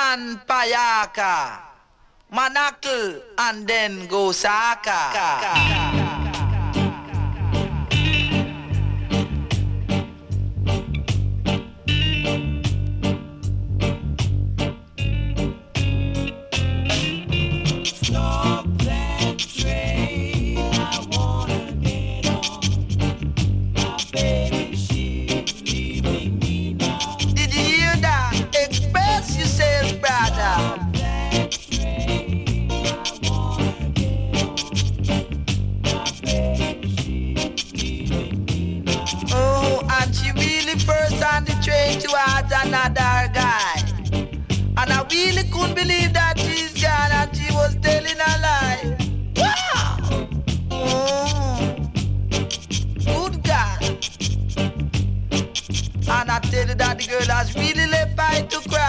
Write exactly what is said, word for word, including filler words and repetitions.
and Payaka, Manakal and then Gosaka. Towards another guy, and I really couldn't believe that she's gone and she was telling a lie. Wow! Oh, good God! And I tell you that the girl has really left by to cry.